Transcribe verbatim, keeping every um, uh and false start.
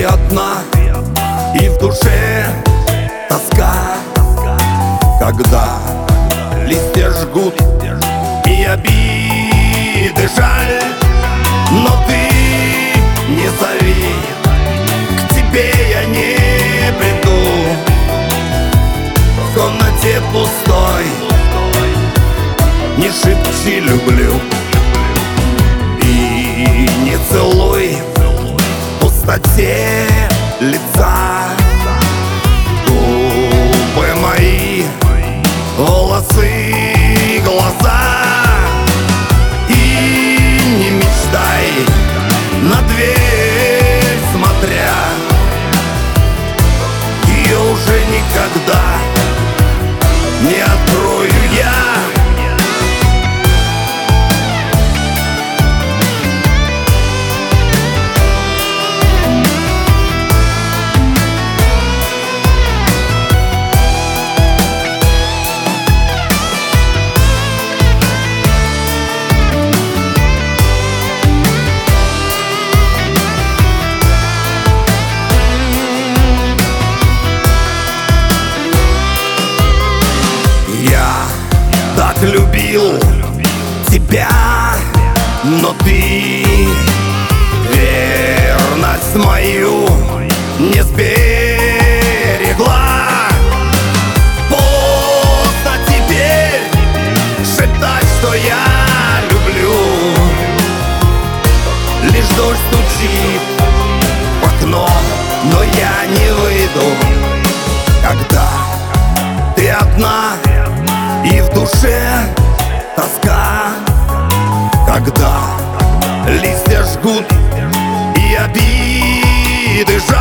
Ты одна, и в душе тоска, когда листья жгут и обиды жаль. Но ты не зови, к тебе я не приду. В комнате пустой не шепчи люблю и не целуй в пустоте лица. Губы мои, волосы, глаза. И не мечтай, на дверь смотря, ее уже никогда не открою я. Любил тебя, но ты верность мою не сберегла. Поздно теперь шептать, что я люблю. Лишь дождь стучит в окно, но я не выйду, когда ты одна. И в душе тоска, когда листья жгут и обиды жаль.